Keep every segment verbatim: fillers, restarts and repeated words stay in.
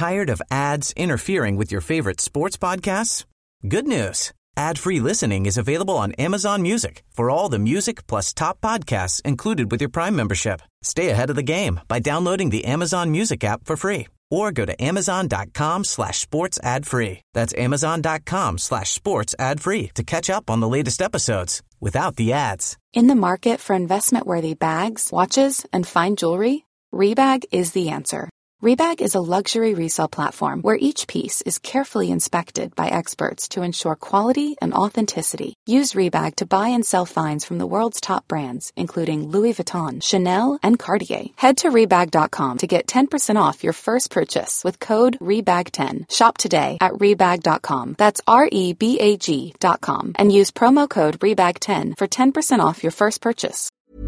Tired of ads interfering with your favorite sports podcasts? Good news. Ad-free listening is available on Amazon Music for all the music plus top podcasts included with your Prime membership. Stay ahead of the game by downloading the Amazon Music app for free or go to amazon.com slash sports ad free. That's amazon.com slash sports ad free to catch up on the latest episodes without the ads. In the market for investment-worthy bags, watches, and fine jewelry, Rebag is the answer. Rebag is a luxury resale platform where each piece is carefully inspected by experts to ensure quality and authenticity. Use Rebag to buy and sell finds from the world's top brands, including Louis Vuitton, Chanel, and Cartier. Head to Rebag dot com to get ten percent off your first purchase with code Rebag ten. Shop today at Rebag dot com. That's R E B A G dot com. And use promo code Rebag ten for ten percent off your first purchase.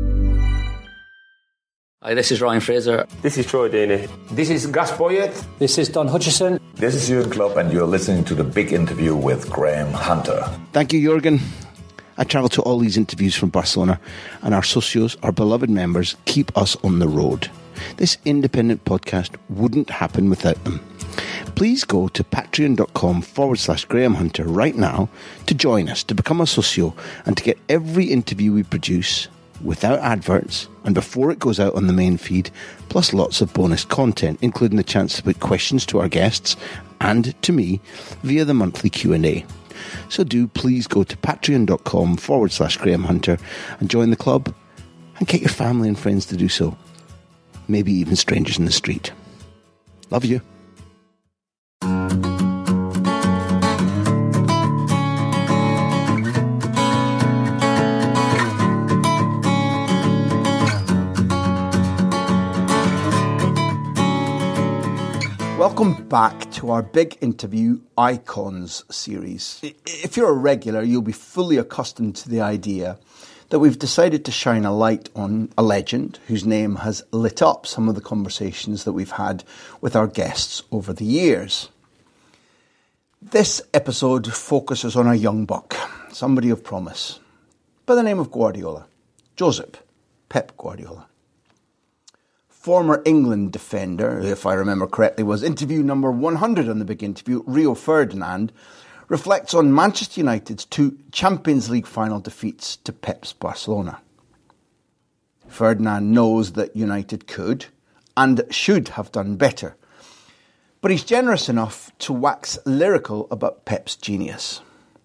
Hi, this is Ryan Fraser. This is Troy Deeney. This is Gus Poyet. This is Don Hutchison. This is Jürgen Klopp, and you're listening to The Big Interview with Graham Hunter. Thank you, Jürgen. I travel to all these interviews from Barcelona, and our socios, our beloved members, keep us on the road. This independent podcast wouldn't happen without them. Please go to patreon.com forward slash Graham Hunter right now to join us, to become a socio, and to get every interview we produce without adverts and before it goes out on the main feed, plus lots of bonus content, including the chance to put questions to our guests and to me via the monthly Q and A. So do please go to patreon.com forward slash Graham Hunter and join the club, and get your family and friends to do so. Maybe even strangers in the street. Love you. Welcome back to our Big Interview Icons series. If you're a regular, you'll be fully accustomed to the idea that we've decided to shine a light on a legend whose name has lit up some of the conversations that we've had with our guests over the years. This episode focuses on a young buck, somebody of promise, by the name of Guardiola, Josep Pep Guardiola. Former England defender, if I remember correctly, was interview number one hundred on The Big Interview, Rio Ferdinand, reflects on Manchester United's two Champions League final defeats to Pep's Barcelona. Ferdinand knows that United could and should have done better, but he's generous enough to wax lyrical about Pep's genius.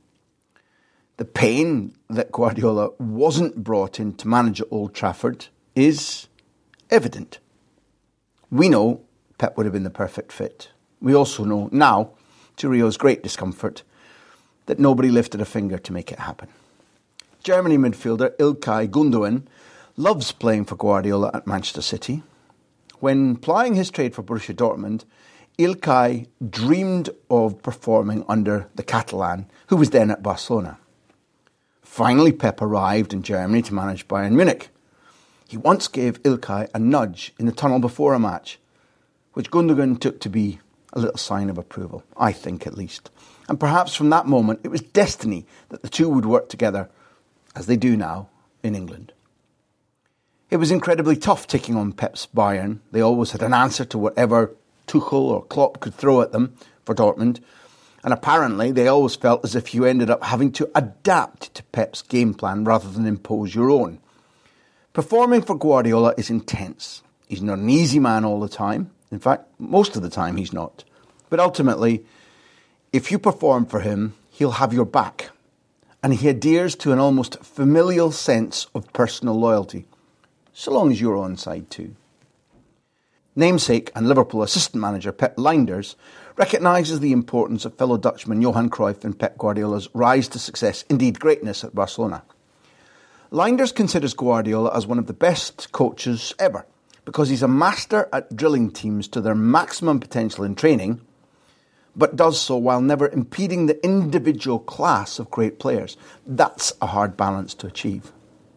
The pain that Guardiola wasn't brought in to manage at Old Trafford is evident. We know Pep would have been the perfect fit. We also know now, to Rio's great discomfort, that nobody lifted a finger to make it happen. Germany midfielder İlkay Gündoğan loves playing for Guardiola at Manchester City. When plying his trade for Borussia Dortmund, İlkay dreamed of performing under the Catalan, who was then at Barcelona. Finally, Pep arrived in Germany to manage Bayern Munich. He once gave İlkay a nudge in the tunnel before a match, which Gündoğan took to be a little sign of approval, I think at least. And perhaps from that moment, it was destiny that the two would work together, as they do now, in England. It was incredibly tough taking on Pep's Bayern. They always had an answer to whatever Tuchel or Klopp could throw at them for Dortmund. And apparently, they always felt as if you ended up having to adapt to Pep's game plan rather than impose your own. Performing for Guardiola is intense. He's not an easy man all the time. In fact, most of the time he's not. But ultimately, if you perform for him, he'll have your back. And he adheres to an almost familial sense of personal loyalty, so long as you're on side too. Namesake and Liverpool assistant manager Pep Lijnders recognises the importance of fellow Dutchman Johan Cruyff and Pep Guardiola's rise to success, indeed greatness, at Barcelona. Lijnders considers Guardiola as one of the best coaches ever because he's a master at drilling teams to their maximum potential in training, but does so while never impeding the individual class of great players. That's a hard balance to achieve.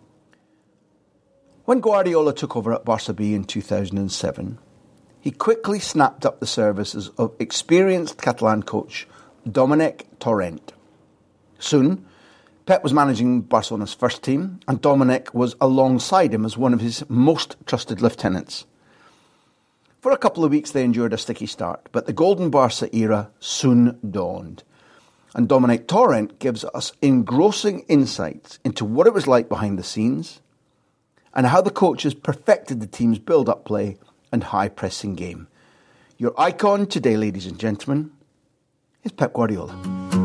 When Guardiola took over at Barça B in two thousand seven, he quickly snapped up the services of experienced Catalan coach Domènec Torrent. Soon, Pep was managing Barcelona's first team, and Domènec was alongside him as one of his most trusted lieutenants. For a couple of weeks they endured a sticky start, but the golden Barca era soon dawned. And Dominic Torrent gives us engrossing insights into what it was like behind the scenes and how the coaches perfected the team's build-up play and high-pressing game. Your icon today, ladies and gentlemen, is Pep Guardiola.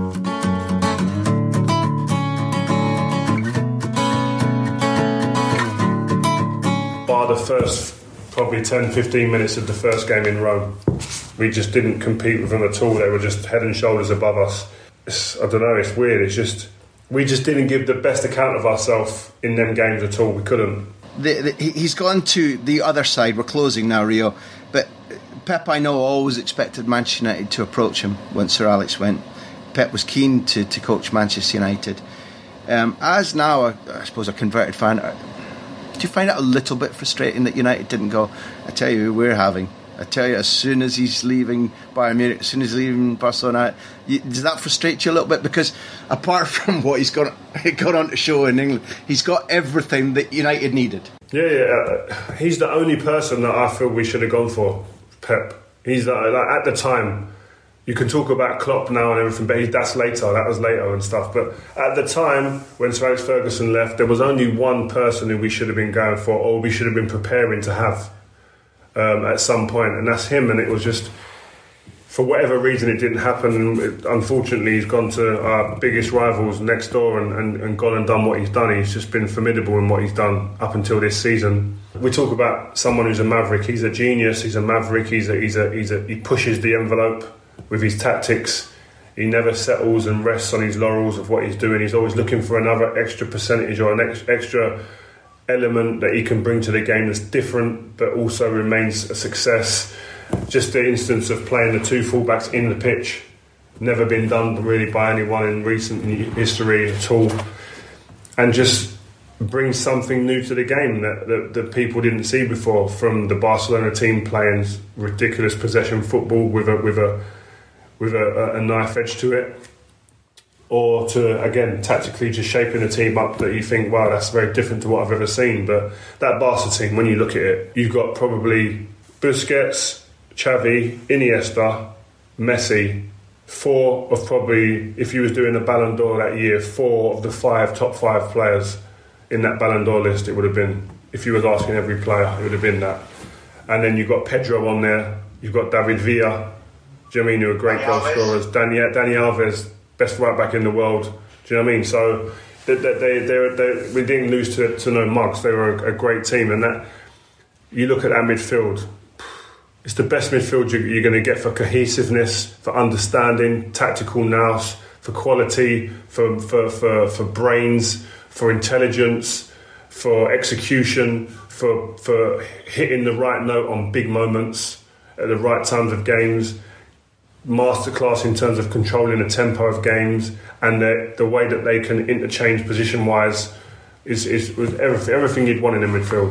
Bar the first probably ten, fifteen minutes of the first game in Rome, we just didn't compete with them at all. They were just head and shoulders above us. It's, I don't know, it's weird. It's just, we just didn't give the best account of ourselves in them games at all. We couldn't. The, the, he's gone to the other side. We're closing now, Rio. But Pep, I know, always expected Manchester United to approach him when Sir Alex went. Pep was keen to, to coach Manchester United. Um, as now, a, I suppose, a converted fan, do you find it a little bit frustrating that United didn't go, I tell you who we're having? I tell you, as soon as he's leaving Bayern Munich, as soon as he's leaving Barcelona, you, does that frustrate you a little bit? Because apart from what he's got, got on to show in England, he's got everything that United needed. Yeah, yeah. Uh, he's the only person that I feel we should have gone for, Pep. He's the, like, at the time, you can talk about Klopp now and everything, but he, that's later, that was later and stuff. But at the time, when Sir Alex Ferguson left, there was only one person who we should have been going for, or we should have been preparing to have. Um, at some point, and that's him. And it was just, for whatever reason, it didn't happen. It, unfortunately, he's gone to our biggest rivals next door and, and, and gone and done what he's done. He's just been formidable in what he's done up until this season. We talk about someone who's a maverick. He's a genius. He's a maverick. He's a, he's a, he's a, he pushes the envelope with his tactics. He never settles and rests on his laurels of what he's doing. He's always looking for another extra percentage or an ex, extra element that he can bring to the game that's different but also remains a success. Just the instance of playing the two fullbacks in the pitch, never been done really by anyone in recent history at all, and just bring something new to the game that, that, that people didn't see before, from the Barcelona team playing ridiculous possession football with a with a with a, a knife edge to it, or to, again, tactically just shaping a team up that you think, wow, that's very different to what I've ever seen. But that Barca team, when you look at it, you've got probably Busquets, Xavi, Iniesta, Messi, four of probably, if you was doing a Ballon d'Or that year, four of the five top five players in that Ballon d'Or list, it would have been, if you was asking every player, it would have been that. And then you've got Pedro on there, you've got David Villa, do you know what I mean, who are great goal scorers, Dani, Dani Alves, best right back in the world. Do you know what I mean? So they, they, they, they, we didn't lose to, to no mugs. They were a, a great team. And that, you look at that midfield, it's the best midfield you, you're going to get for cohesiveness, for understanding, tactical nous, for quality, for, for, for, for brains, for intelligence, for execution, for, for hitting the right note on big moments at the right times of games. Masterclass in terms of controlling the tempo of games, and the, the way that they can interchange position wise is, is, is everything, everything you'd want in a midfield.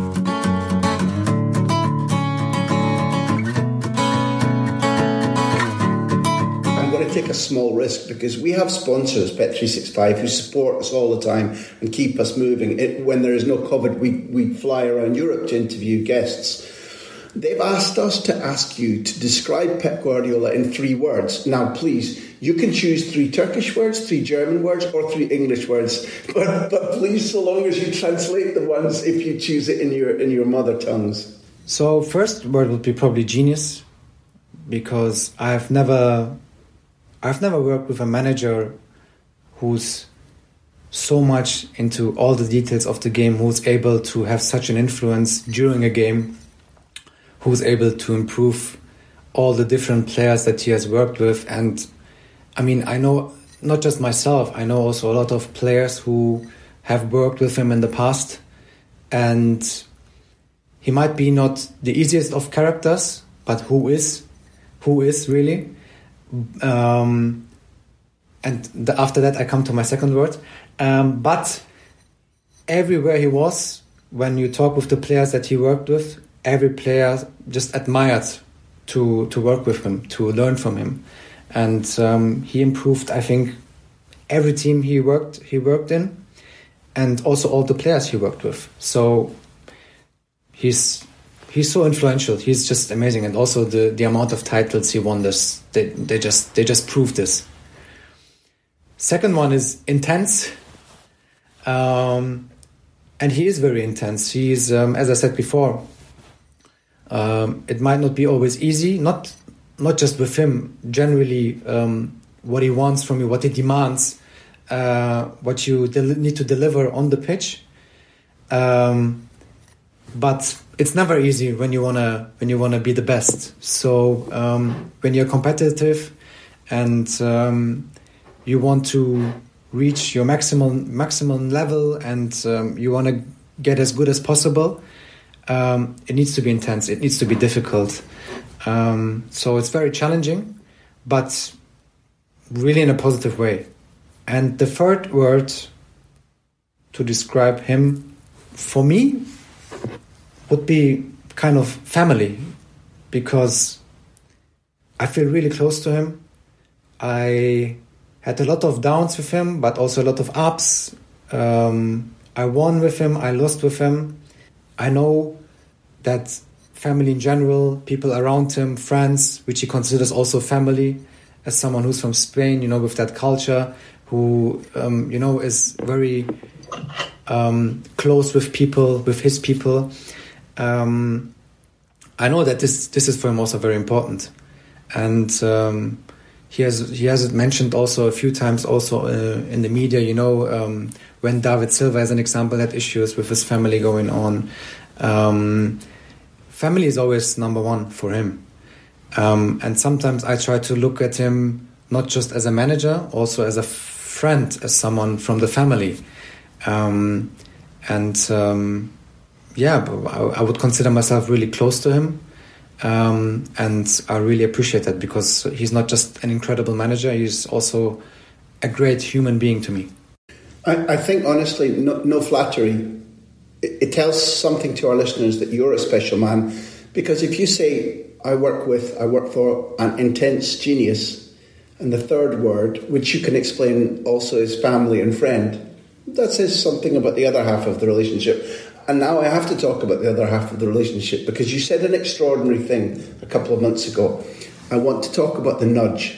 I'm going to take a small risk because we have sponsors, Bet three sixty-five, who support us all the time and keep us moving. It, when there is no COVID, we, we fly around Europe to interview guests. They've asked us to ask you to describe Pep Guardiola in three words. Now, please, you can choose three Turkish words, three German words, or three English words. But, but please, so long as you translate the ones, if you choose it in your in your mother tongues. So, first word would be probably genius, because I've never, I've never worked with a manager who's so much into all the details of the game, who's able to have such an influence during a game, who's able to improve all the different players that he has worked with. And I mean, I know not just myself, I know also a lot of players who have worked with him in the past. And he might be not the easiest of characters, but who is, who is really. Um, and the, after that, I come to my second word. Um, but everywhere he was, when you talk with the players that he worked with, every player just admired to to work with him, to learn from him, and um, he improved, I think, every team he worked he worked in, and also all the players he worked with. So he's he's so influential. He's just amazing, and also the, the amount of titles he won. This they they just they just prove this. Second one is intense, um, and he is very intense. He's um, as I said before. Um, it might not be always easy. Not not just with him. Generally, um, what he wants from you, what he demands, uh, what you del- need to deliver on the pitch. Um, but it's never easy when you wanna when you wanna be the best. So um, when you're competitive and um, you want to reach your maximum maximum level and um, you want to get as good as possible, um, it needs to be intense. It needs to be difficult. Um, so it's very challenging, but really in a positive way. And the third word to describe him, for me, would be kind of family, because I feel really close to him. I had a lot of downs with him, but also a lot of ups. Um, I won with him, I lost with him. I know that family in general, people around him, friends, which he considers also family, as someone who's from Spain, you know, with that culture, who, um, you know, is very um, close with people, with his people. Um, I know that this this is for him also very important. And um, he has he has it mentioned also a few times also uh, in the media, you know, um, when David Silva, as an example, had issues with his family going on. Um, family is always number one for him. Um, and sometimes I try to look at him not just as a manager, also as a friend, as someone from the family. Um, and um, yeah, I, I would consider myself really close to him. Um, and I really appreciate that, because he's not just an incredible manager, he's also a great human being to me. I, I think, honestly, no, no flattery, it, it tells something to our listeners that you're a special man. Because if you say, I work with, I work for an intense genius, and the third word, which you can explain also is family and friend, that says something about the other half of the relationship. And now I have to talk about the other half of the relationship, because you said an extraordinary thing a couple of months ago. I want to talk about the nudge.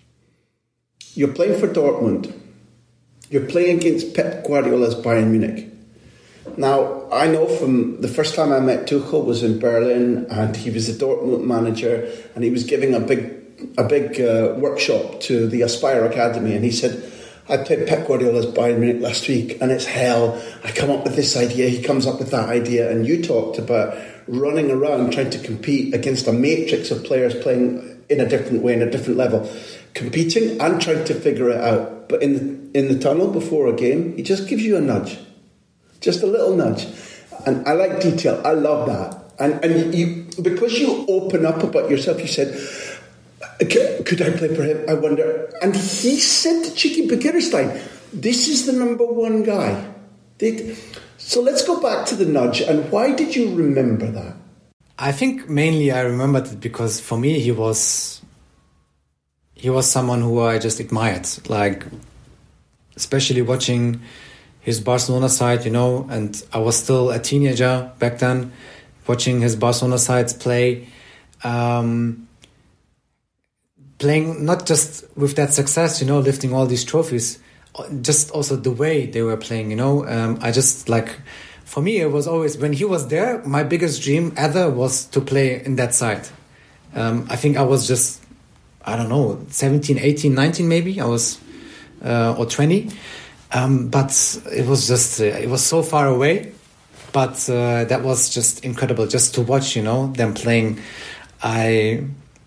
You're playing for Dortmund. You're playing against Pep Guardiola's Bayern Munich. Now, I know from the first time I met Tuchel was in Berlin, and he was the Dortmund manager, and he was giving a big a big uh, workshop to the Aspire Academy, and he said, I played Pep Guardiola's Bayern Munich last week, and it's hell. I come up with this idea, he comes up with that idea, and you talked about running around trying to compete against a matrix of players playing in a different way, in a different level, competing and trying to figure it out. But in the, in the tunnel before a game, he just gives you a nudge, just a little nudge. And I like detail, I love that. And, and you, because you open up about yourself, you said, could I play for him? I wonder. And he said to Txiki Begiristain, this is the number one guy. They, so let's go back to the nudge. And why did you remember that? I think mainly I remembered it because for me he was he was someone who I just admired. Like, especially watching his Barcelona side, you know, and I was still a teenager back then, watching his Barcelona sides play. Um, Playing not just with that success, you know, lifting all these trophies, just also the way they were playing, you know. Um, I just like, for me, it was always, when he was there, my biggest dream ever was to play in that side. Um, I think I was just, I don't know, seventeen, eighteen, nineteen maybe, I was, uh, or twenty. Um, but it was just, uh, it was so far away. But uh, that was just incredible, just to watch, you know, them playing. I...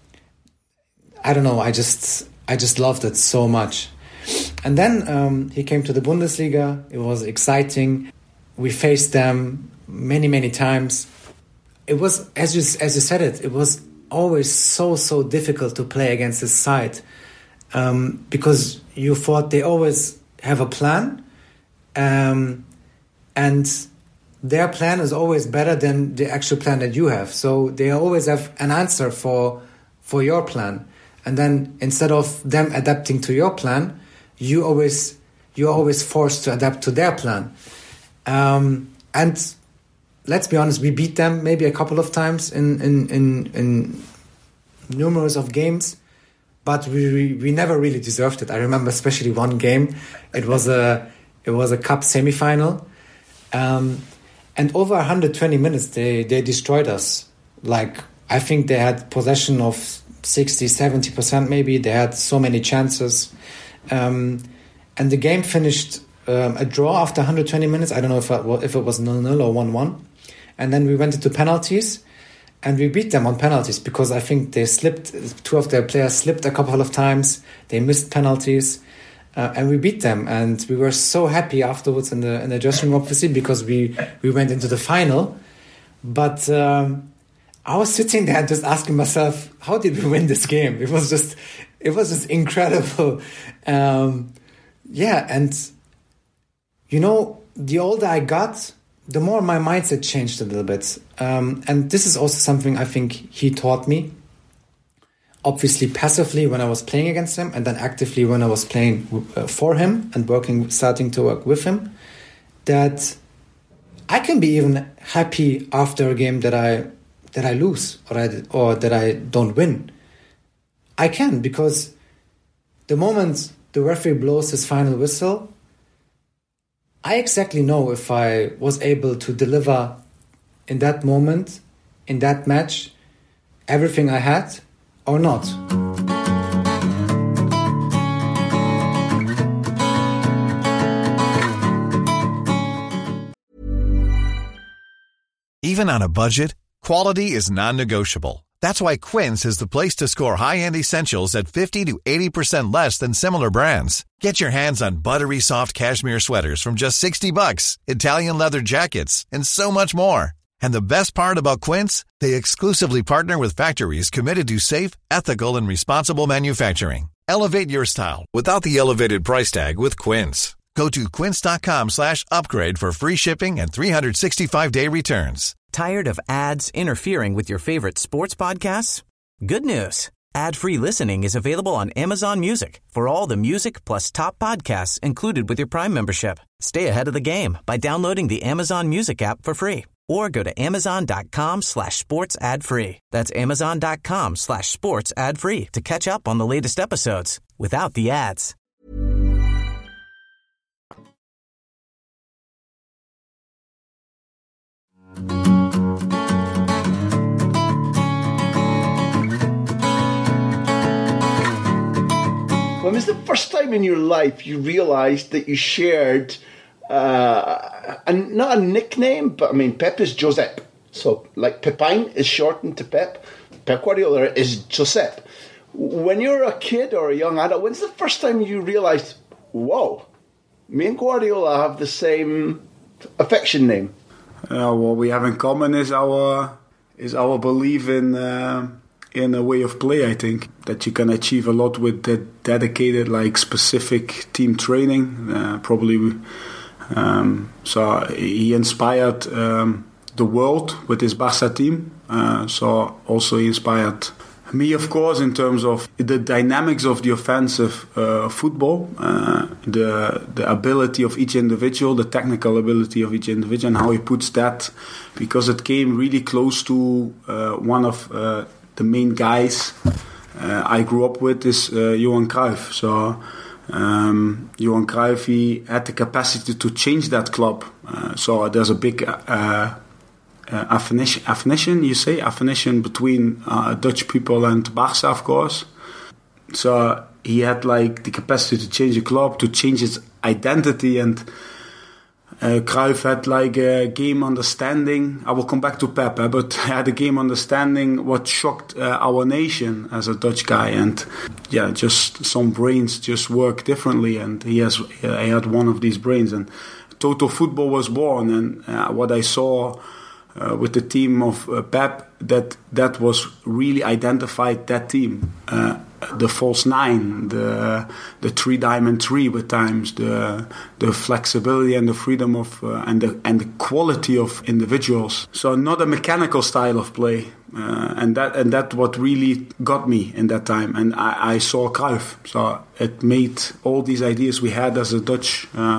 I don't know, I just I just loved it so much. And then um, he came to the Bundesliga. It was exciting. We faced them many, many times. It was, as you as you said it, it was always so, so difficult to play against this side. Um, because you thought they always have a plan. Um, and their plan is always better than the actual plan that you have. So they always have an answer for for your plan. And then instead of them adapting to your plan, you always you're always forced to adapt to their plan. Um, and let's be honest, we beat them maybe a couple of times in in in, in numerous of games, but we, we we never really deserved it. I remember especially one game. It was a it was a cup semifinal, um, and over one hundred twenty minutes they they destroyed us. Like, I think they had possession of sixty, seventy percent maybe. They had so many chances, um, and the game finished um, a draw after one hundred twenty minutes. I don't know if it, if it was nil nil or one one, and then we went into penalties. And we beat them on penalties because I think they slipped, two of their players slipped a couple of times. They missed penalties, uh, and we beat them. And we were so happy afterwards in the in the dressing room, obviously, because we, we went into the final. But um, I was sitting there just asking myself, how did we win this game? It was just, it was just incredible. Um, yeah, and you know, the older I got, the more my mindset changed a little bit. Um, and this is also something I think he taught me. Obviously passively when I was playing against him, and then actively when I was playing uh, for him and working, starting to work with him, that I can be even happy after a game that I that I lose or I, or that I don't win. I can, because the moment the referee blows his final whistle, I exactly know if I was able to deliver in that moment, in that match, everything I had or not. Even on a budget, quality is non-negotiable. That's why Quince is the place to score high-end essentials at fifty to eighty percent less than similar brands. Get your hands on buttery soft cashmere sweaters from just sixty bucks, Italian leather jackets, and so much more. And the best part about Quince, they exclusively partner with factories committed to safe, ethical, and responsible manufacturing. Elevate your style without the elevated price tag with Quince. Go to quince.com slash upgrade for free shipping and three sixty-five day returns. Tired of ads interfering with your favorite sports podcasts? Good news. Ad-free listening is available on Amazon Music for all the music plus top podcasts included with your Prime membership. Stay ahead of the game by downloading the Amazon Music app for free, or go to amazon.com slash sports ad free. That's amazon.com slash sports ad free to catch up on the latest episodes without the ads. When was the first time in your life you realised that you shared uh, a, not a nickname, but I mean, Pep is Josep. So, like, Pepijn is shortened to Pep. Pep Guardiola is Josep. When you're a kid or a young adult, when's the first time you realised, whoa, me and Guardiola have the same affection name? Uh, what we have in common is our is our belief in uh, in a way of play. I think that you can achieve a lot with the dedicated, like, specific team training. Uh, probably, um, so he inspired um, the world with his Barca team. Uh, so also he inspired me, of course, in terms of the dynamics of the offensive uh, football, uh, the the ability of each individual, the technical ability of each individual, and how he puts that, because it came really close to uh, one of uh, the main guys uh, I grew up with is uh, Johan Cruyff. So um, Johan Cruyff, he had the capacity to change that club. Uh, so there's a big Uh, Uh, affinition, affinition, you say, affinition between uh, Dutch people and Barca, of course. So he had, like, the capacity to change a club, to change its identity, and uh, Cruyff had, like, a game understanding. I will come back to Pep, eh, but he had a game understanding what shocked uh, our nation as a Dutch guy, and yeah, just some brains just work differently, and he has uh, he had one of these brains, and Total Football was born, and uh, what I saw Uh, with the team of uh, Pep, that that was really identified that team. Uh, the false nine, the the three diamond three with times, the the flexibility and the freedom of uh, and the and the quality of individuals. So not a mechanical style of play, uh, and that and that what really got me in that time. And I, I saw Cruyff, so it made all these ideas we had as a Dutch uh,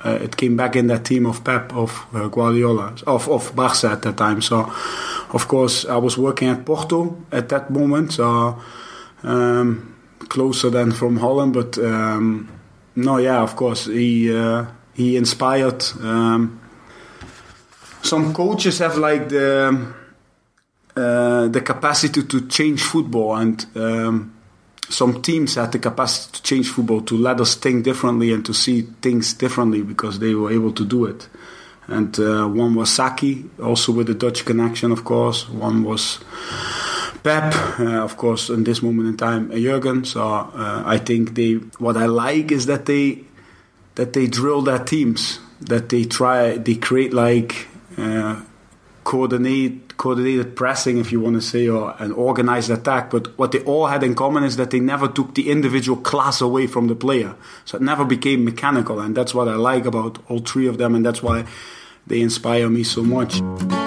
uh, it came back in that team of Pep, of uh, Guardiola, of of Barca at that time. So, of course, I was working at Porto at that moment, so um, closer than from Holland. But um, no, yeah, of course, he uh, he inspired. Um, some coaches have like the uh, the capacity to change football, and um, some teams had the capacity to change football, to let us think differently and to see things differently because they were able to do it. And uh, one was Saki, also with the Dutch connection, of course. One was Pep, uh, of course, in this moment in time, uh, Jurgen. So uh, I think they. What I like is that they that they drill their teams, that they try, they create like uh, coordinate. coordinated pressing, if you want to say, or an organized attack. But what they all had in common is that they never took the individual class away from the player. So it never became mechanical, and that's what I like about all three of them, and that's why they inspire me so much.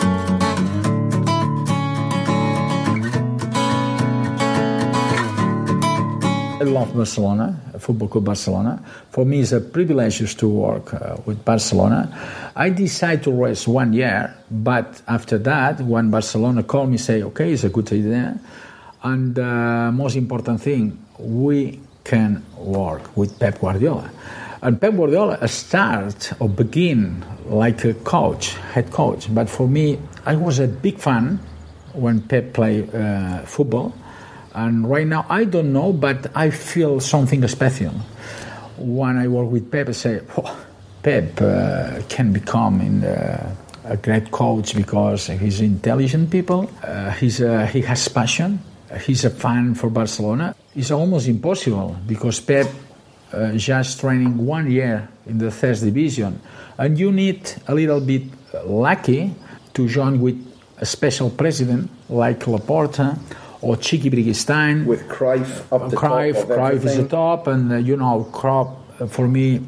I love Barcelona, Football Club Barcelona. For me, it's a privilege to work uh, with Barcelona. I decided to rest one year, but after that, when Barcelona called me, say, okay, it's a good idea. And uh, most important thing, we can work with Pep Guardiola. And Pep Guardiola start or begin like a coach, head coach. But for me, I was a big fan when Pep played uh, football. And right now, I don't know, but I feel something special. When I work with Pep, I say, oh, Pep uh, can become in the, a great coach because he's intelligent people, uh, he's a, he has passion, he's a fan for Barcelona. It's almost impossible because Pep uh, just training one year in the third division. And you need a little bit lucky to join with a special president like Laporta, or Chiqui Brigustein. With Cruyff up the Cruyff, top of Cruyff everything. is the top, and uh, you know, Cruyff, uh, for me,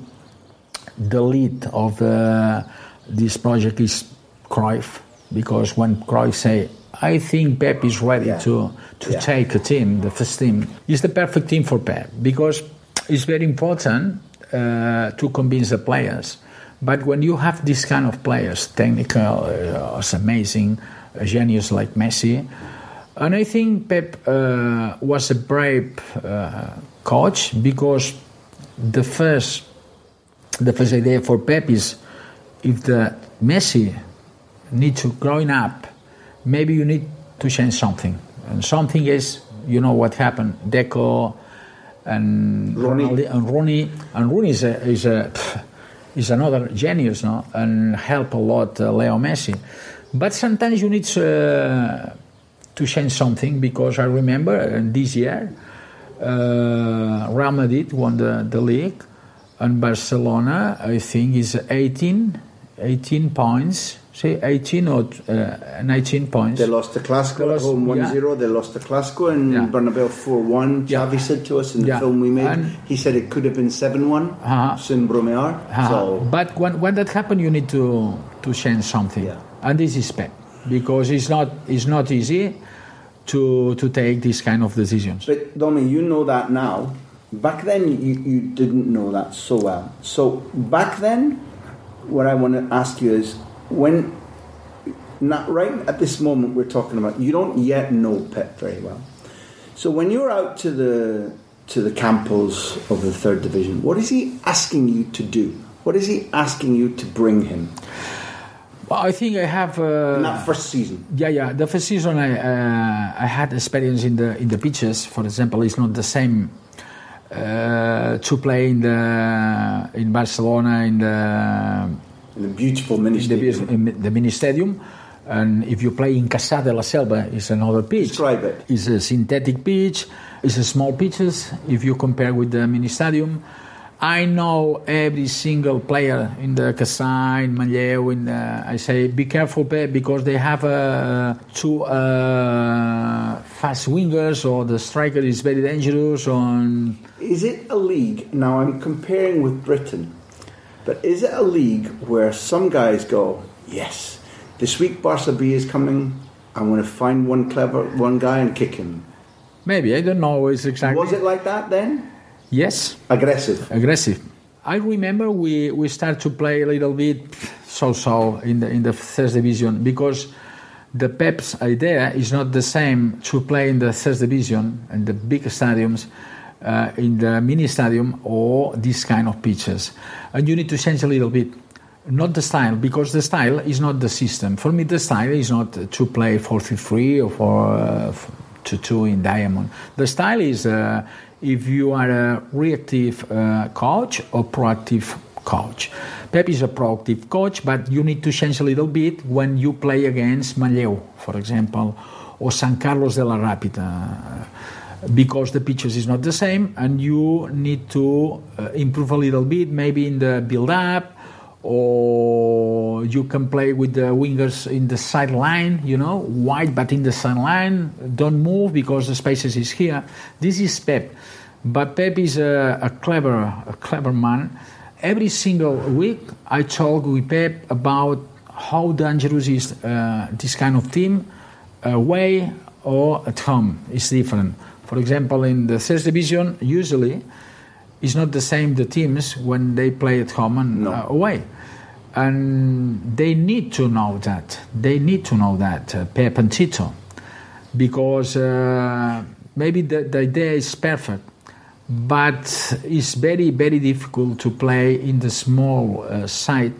the lead of uh, this project is Cruyff, because when Cruyff say, I think Pep is ready yeah. to, to yeah. take a team, the first team, it's the perfect team for Pep, because it's very important uh, to convince the players. But when you have this kind of players, technical, uh, it's amazing, a genius like Messi. And I think Pep uh, was a brave uh, coach because the first, the first idea for Pep is if the Messi need to growing up, maybe you need to change something. And something is, you know what happened, Deco and Rooney, and Rooney, and Rooney is a, is a is another genius, no, and help a lot uh, Leo Messi. But sometimes you need to. Uh, to change something, because I remember uh, this year uh, Real Madrid won the, the league, and Barcelona I think is eighteen, eighteen points, say eighteen or uh, nineteen points. They lost the Clásico at home one zero, yeah. They lost the Clásico in yeah. Bernabeu four one. Xavi yeah. said to us in the yeah. film we made, and he said it could have been seven one, uh-huh. sin bromear. Uh-huh. So. But when, when that happened, you need to, to change something. Yeah. And this is Pep, because it's not, it's not easy to to take these kind of decisions. But Domi, you know that now. Back then, you, you didn't know that so well. So back then, what I want to ask you is, when, not right at this moment we're talking about, you don't yet know Pep very well. So when you're out to the to the Campos of the third division, what is he asking you to do? What is he asking you to bring him? Well, I think I have. Uh, in that first season. Yeah, yeah. The first season, I uh, I had experience in the in the pitches. For example, it's not the same uh, to play in the in Barcelona in the in the beautiful mini stadium. In the, in the mini stadium, and if you play in Caçà de la Selva, it's another pitch. Describe it. It's a synthetic pitch. It's a small pitches. If you compare with the mini stadium. I know every single player in the Caçà, in Manlleu, in the, I say, be careful, Pep, because they have uh, two uh, fast wingers, or the striker is very dangerous. On Is it a league, now I'm comparing with Britain, but is it a league where some guys go, yes, this week Barca B is coming, I want to find one clever, one guy and kick him? Maybe, I don't know. It's exactly. Was it like that then? Yes. Aggressive. Aggressive. I remember we, we started to play a little bit so-so in the in the third division because the Pep's idea is not the same to play in the third division and the big stadiums, uh, in the mini stadium or this kind of pitches, and you need to change a little bit. Not the style, because the style is not the system. For me, the style is not to play four three three or four two two in diamond. The style is uh, if you are a reactive uh, coach or proactive coach. Pep is a proactive coach, but you need to change a little bit when you play against Manlleu, for example, or San Carlos de la Rápida, because the pitches is not the same, and you need to uh, improve a little bit, maybe in the build-up, or you can play with the wingers in the sideline, you know, wide but in the sideline, don't move because the spaces is here. This is Pep, but Pep is a, a clever, a clever man. Every single week, I talk with Pep about how dangerous is uh, this kind of team, away or at home. It's different. For example, in the third division, usually, it's not the same the teams when they play at home and no. uh, away. And they need to know that. They need to know that, uh, Pep and Tito. Because uh, maybe the, the idea is perfect, but it's very, very difficult to play in the small uh, side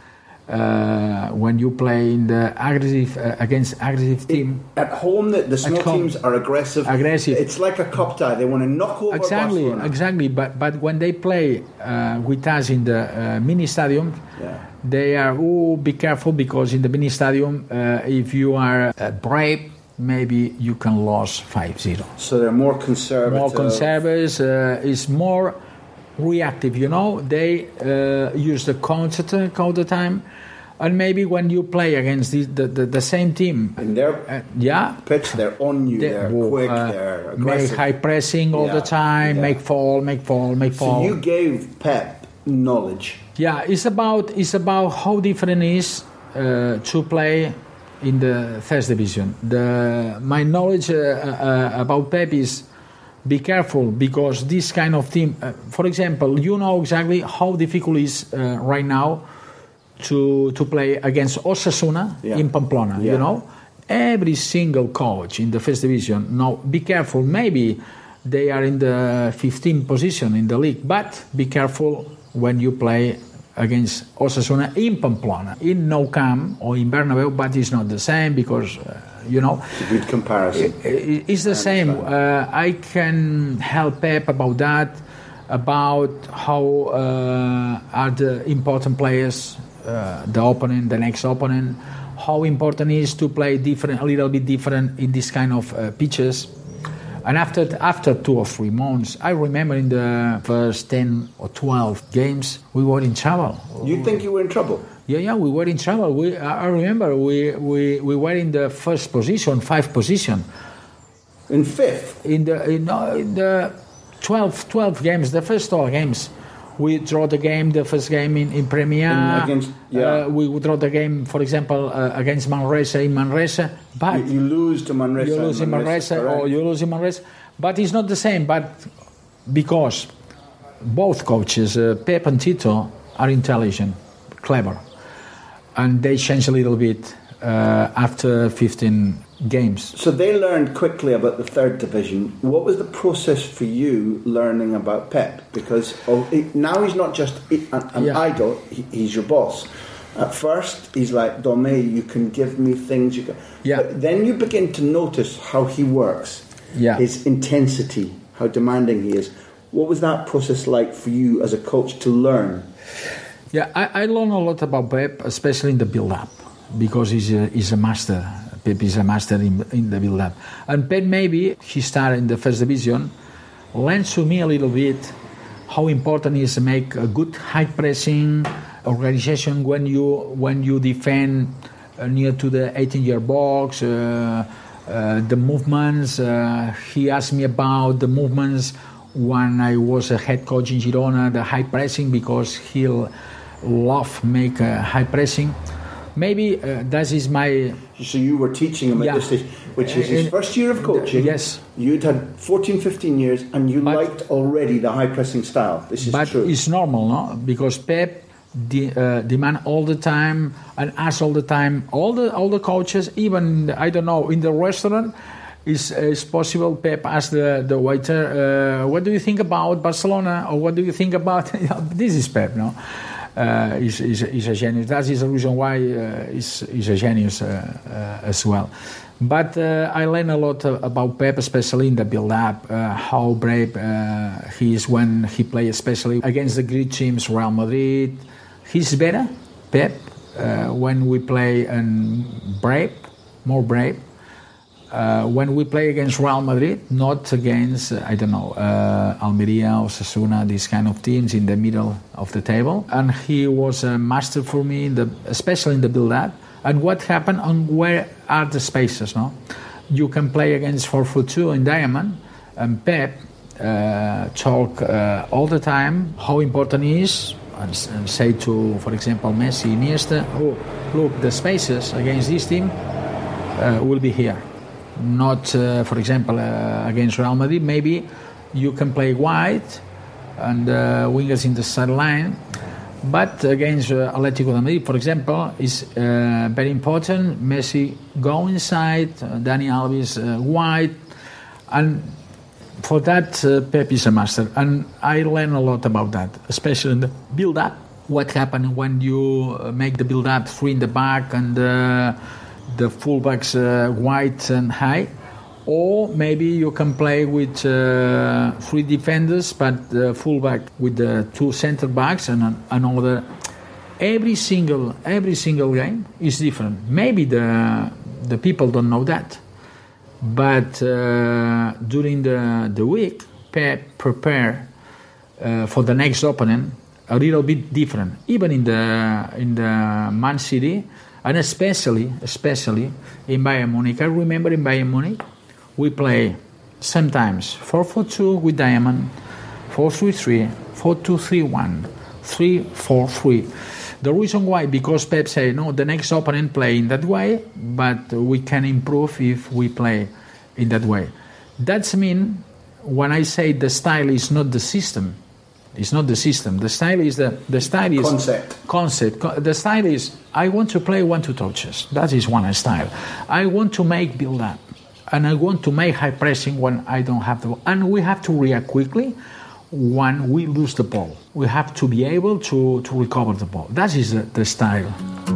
uh, when you play in the aggressive uh, against aggressive team. At home, the, the small teams are aggressive. Aggressive. It's like a cup tie. They want to knock over exactly, Barcelona. Exactly. But but when they play uh, with us in the uh, mini stadium, yeah. they are oh be careful because in the mini stadium, uh, if you are uh, brave, maybe you can lose five zero. So they're more conservative. More conservative. Uh, is more reactive. You know, they uh, use the counter all the time. And maybe when you play against the the, the, the same team, in their uh, yeah, pitch, they're on you, they're, they're quick, uh, they're aggressive. Make high pressing all yeah. the time, yeah. make fall, make fall, make fall. So you gave Pep knowledge. Yeah, it's about it's about how different it is uh, to play in the third division. The my knowledge uh, uh, about Pep is be careful because this kind of team, uh, for example, you know exactly how difficult it is uh, right now to to play against Osasuna yeah. in Pamplona, yeah. you know. Every single coach in the first division, now be careful, maybe they are in the fifteenth position in the league, but be careful when you play against Osasuna in Pamplona, in Nou Camp or in Bernabeu, but it's not the same because, uh, you know... It's a good comparison. It, it's the same. Uh, I can help Pep about that, about how uh, are the important players, uh, the opponent, the next opponent, how important it is to play different, a little bit different in this kind of uh, pitches. And after after two or three months, I remember in the first ten or twelve games, we were in trouble. You think you were in trouble? Yeah, yeah, we were in trouble. We, I remember we, we, we were in the first position, five position. In fifth? In the in, uh, in the twelve, twelve games, the first twelve games. We draw the game, the first game in, in Premier. In against, yeah. Uh, we would draw the game, for example, uh, against Manresa in Manresa. But you, you lose to Manresa. You lose in Manresa, Manresa or you lose in Manresa. But it's not the same. But because both coaches, uh, Pep and Tito, are intelligent, clever, and they change a little bit uh, after fifteen games. So they learned quickly about the third division. What was the process for you learning about Pep? Because oh, it, now he's not just an, an yeah. idol, he, he's your boss. At first, he's like, Dome, you can give me things. You can. Yeah. But then you begin to notice how he works, yeah. his intensity, how demanding he is. What was that process like for you as a coach to learn? Yeah, I, I learned a lot about Pep, especially in the build-up, because he's a, he's a master. Pep is a master in, in the build-up. And Pep, maybe, he started in the first division, learned to me a little bit how important it is to make a good high pressing organization when you when you defend uh, near to the eighteen-yard box, uh, uh, the movements. Uh, he asked me about the movements when I was a head coach in Girona, the high pressing, because he'll love make uh, high pressing. maybe uh, that is my... So you were teaching him yeah. at this stage, which is his uh, first year of coaching. Yes. You'd had fourteen, fifteen years, and you but, liked already the high-pressing style. This is but true. But it's normal, no? Because Pep de- uh, demand all the time, and ask all the time, all the all the coaches, even, I don't know, in the restaurant, is is possible Pep ask the, the waiter, uh, what do you think about Barcelona, or what do you think about... This is Pep, no? Uh, he's, he's, he's a genius. That is the reason why uh, he's, he's a genius uh, uh, as well. But uh, I learned a lot uh, about Pep, especially in the build-up, uh, how brave uh, he is when he plays, especially against the great teams, Real Madrid. He's better, Pep, uh, when we play and brave, more brave. Uh, when we play against Real Madrid, not against, uh, I don't know, uh, Almeria or Osasuna, these kind of teams in the middle of the table. And he was a master for me, in the, especially in the build-up. And what happened and where are the spaces, no? You can play against four four two in Diamond, and Pep uh, talk uh, all the time how important it is, and, and say to, for example, Messi, Iniesta, oh, look, the spaces against this team uh, will be here. Not, uh, for example, uh, against Real Madrid, maybe you can play wide and uh, wingers in the sideline. But against uh, Atletico de Madrid, for example, is uh, very important. Messi go inside, uh, Dani Alves uh, wide, and for that uh, Pep is a master. And I learned a lot about that, especially in the build-up. What happened when you make the build-up three in the back and uh, the fullbacks uh, wide and high, or maybe you can play with uh, three defenders, but the fullback with the two center backs and another. Every single every single game is different. Maybe the the people don't know that, but uh, during the the week, Pep prepare uh, for the next opponent a little bit different. Even in the in the Man City. And especially, especially in Bayern Munich. I remember in Bayern Munich, we play sometimes four four two with Diamond, four three three, four two three one, three four three. The reason why, because Pep said, no, the next opponent play in that way, but we can improve if we play in that way. That's mean, when I say the style is not the system, it's not the system. The style is the the style is concept. Concept. The style is I want to play one two touches. That is one style. I want to make build up, and I want to make high pressing when I don't have the ball. And we have to react quickly when we lose the ball. We have to be able to to recover the ball. That is the, the style.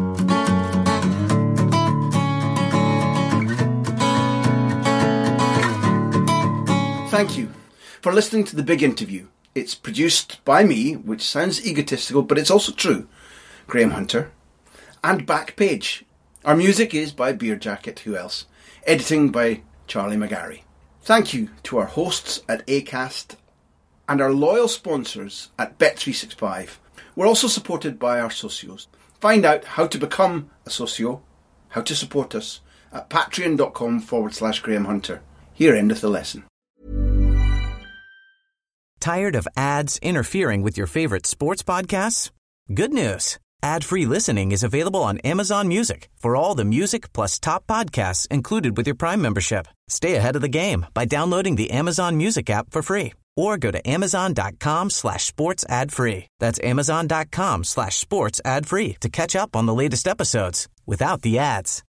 Thank you for listening to the big interview. It's produced by me, which sounds egotistical, but it's also true, Graham Hunter, and Backpage. Our music is by Beer Jacket, who else? Editing by Charlie McGarry. Thank you to our hosts at Acast and our loyal sponsors at Bet three sixty-five. We're also supported by our socios. Find out how to become a socio, how to support us, at patreon.com forward slash Graham Hunter. Here endeth the lesson. Tired of ads interfering with your favorite sports podcasts? Good news. Ad-free listening is available on Amazon Music for all the music plus top podcasts included with your Prime membership. Stay ahead of the game by downloading the Amazon Music app for free or go to amazon.com slash sports ad free. That's amazon.com slash sports ad free to catch up on the latest episodes without the ads.